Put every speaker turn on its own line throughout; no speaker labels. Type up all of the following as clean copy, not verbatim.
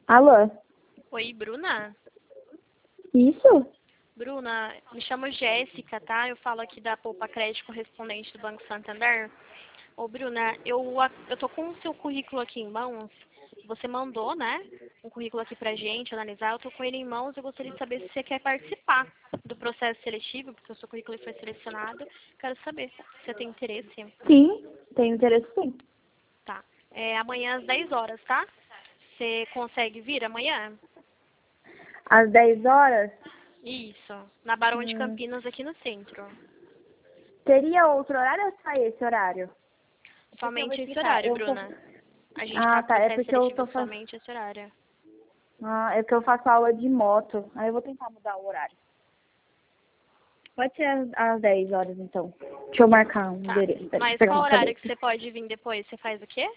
Alô?
Oi, Bruna?
Isso?
Bruna, me chamo Jéssica, tá? Eu falo aqui da Poupa Crédito correspondente do Banco Santander. Ô, Bruna, eu tô com o seu currículo aqui em mãos. Você mandou, né? Um currículo aqui pra gente analisar. Eu tô com ele em mãos. Eu gostaria de saber se você quer participar do processo seletivo, porque o seu currículo foi selecionado. Quero saber se você tem interesse.
Sim, tenho interesse sim.
Tá. É amanhã às 10 horas, tá? Você consegue vir amanhã?
Às 10 horas?
Isso. Na Barão de
Hum,
Campinas, aqui no centro.
teria outro horário ou só esse horário? Porque eu vou
Somente esse
explicar.
horário, Bruna. A gente tá
Ah,
no
tá. É
processo
porque eu
seletivo
tô fazendo.
somente esse horário.
É que eu faço aula de moto. Aí eu vou tentar mudar o horário. Pode ser às 10 horas, então. Deixa eu marcar um
Tá.
endereço. Peraí, deixa eu
Mas
pegar
qual
uma
horário
caneta.
que você pode vir depois? Você faz o quê?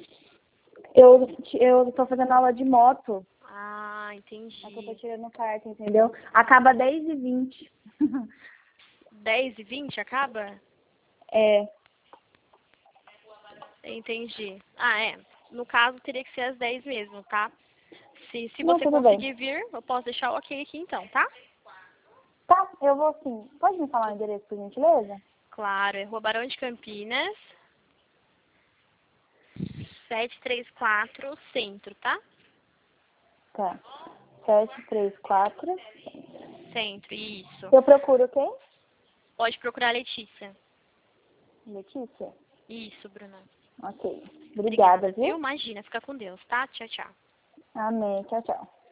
Eu tô fazendo aula de moto.
Ah,
É que eu tô
entendi.
tirando carta, entendeu? Acaba 10h20.
10h20 acaba?
É.
Entendi. Ah, é. No caso, teria que ser às 10 mesmo, tá? Se
Não,
você
tudo bem.
conseguir vir, eu posso deixar o ok aqui então, tá?
Tá, eu vou sim. Pode me falar o endereço, por gentileza?
Claro, é Rua Barão de Campinas, 734 Centro, tá?
Tá. 734.
Centro, isso.
Eu procuro quem?
Pode procurar a Letícia.
Letícia?
Isso, Bruna.
Ok. Obrigada,
Obrigada, viu?
viu?
Imagina, fica com Deus, tá? Tchau, tchau.
Amém. Tchau, tchau.